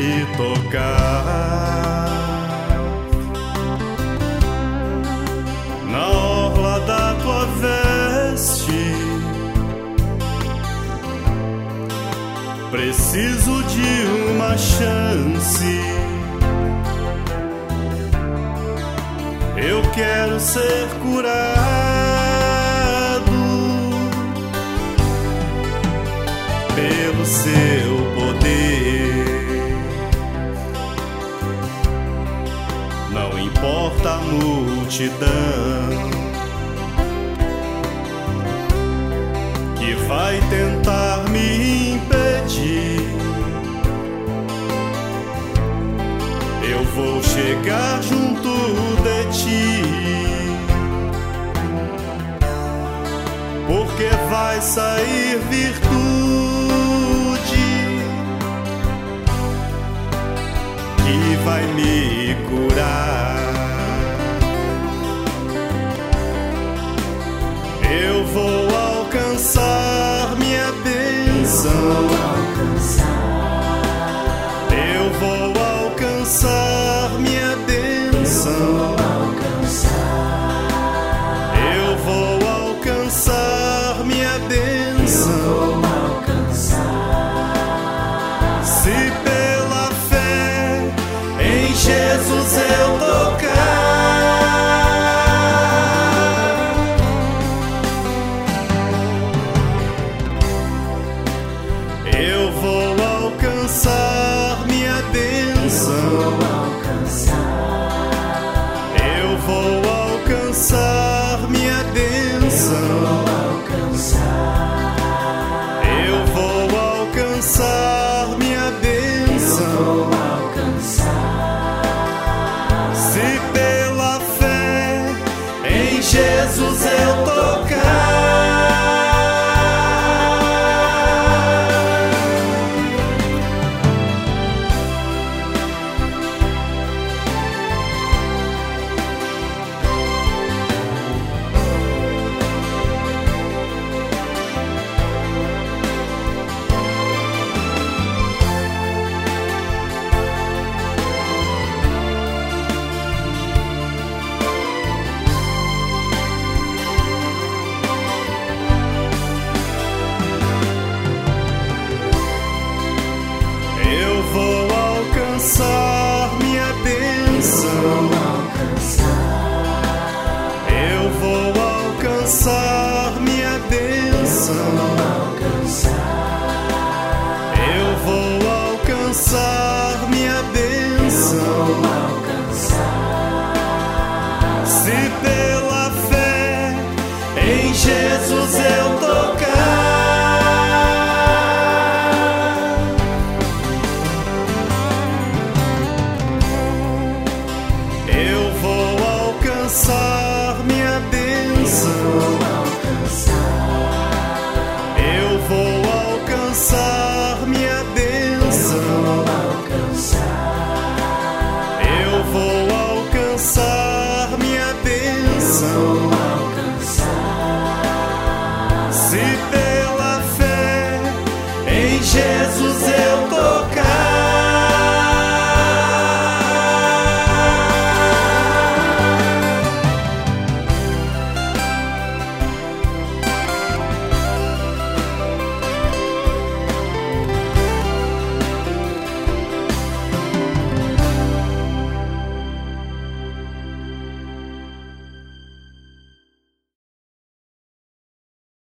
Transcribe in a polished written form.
me tocar na orla da tua veste. Preciso de uma chance. Eu quero ser curado pelo seu poder. Não importa a multidão que vai tentar me impedir. Eu vou chegar junto de ti, porque vai sair virtude que vai me curar. Eu vou alcançar minha bênção. Eu vou alcançar minha bênção. Eu vou alcançar minha bênção. Se pela fé em Jesus eu tocar, eu vou alcançar minha bênção. Eu vou alcançar minha bênção. Eu vou alcançar